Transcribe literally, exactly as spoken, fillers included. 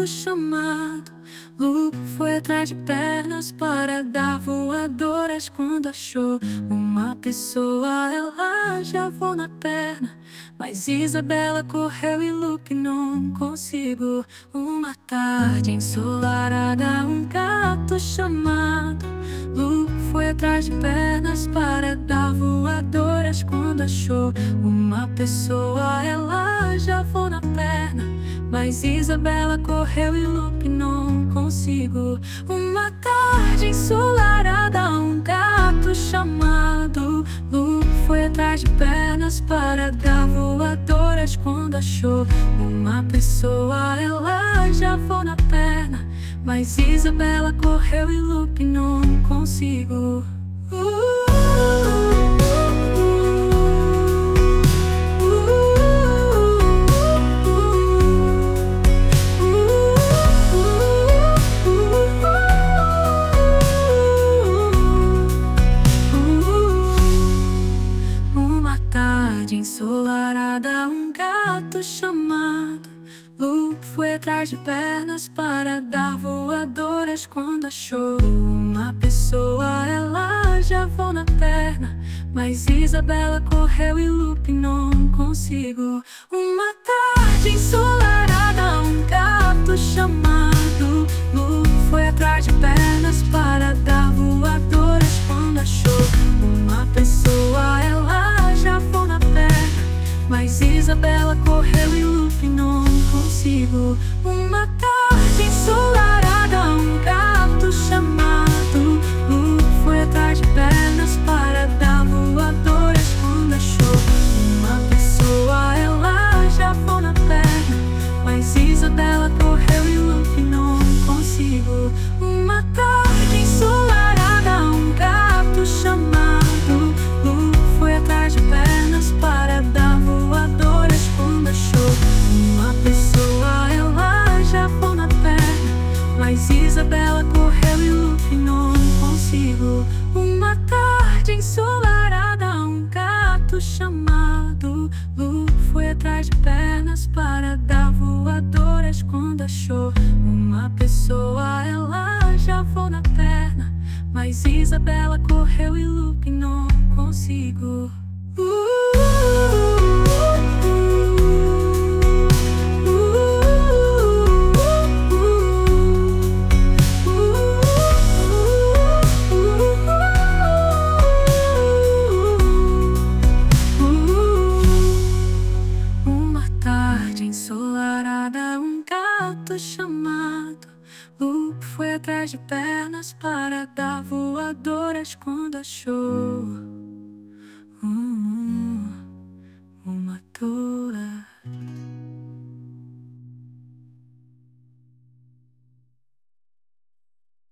gato chamado Lupo foi atrás de pernas para dar voadoras. Quando achou uma pessoa, ela já voou na perna. Mas Isabela correu e Lupe não conseguiu. Uma tarde ensolarada, um gato chamado Lupo foi atrás de pernas para dar voadoras. Quando achou uma pessoa, ela já voou na perna. Mas Isabela correu e Lupe não conseguiu. Uma tarde ensolarada, um gato chamado Lupe foi atrás de pernas para dar voadoras. Quando achou uma pessoa, ela já voou na perna. Mas Isabela correu e Lupe não conseguiu. Uma tarde ensolarada, um gato chamado Lupo foi atrás de pernas para dar voadoras. Quando achou uma pessoa, ela já voou na perna. Mas Isabela correu e Lupe não conseguiu. Uma tarde ensolarada, um gato chamado Lupo foi atrás de pernas para dar voadoras. Quando achou uma pessoa, ela já voou na perna. Mas Isabela correu e Lupe não conseguiu. Uma tarde ensolarada, um gato chamado Lupe foi atrás de pernas para dar voadoras. Quando achou uma pessoa, ela já voou na perna. Mas Isabela correu e Lupe não conseguiu. Uma tarde ensolarada, um gato chamado Lupe foi atrás de pernas para dar voadoras. Quando achou uma pessoa, ela já voou na perna. Mas Isabela correu e Lupe não conseguiu. Uma tarde ensolarada, um gato chamado Lupe foi atrás de pernas para dar voadoras. Quando achou uma pessoa, ela já voou na perna. Mas Isabela correu e Lupe não conseguiu. Uma tarde ensolarada, um gato chamado Lupe foi atrás de pernas para dar voadoras. Quando achou hum, uma torre.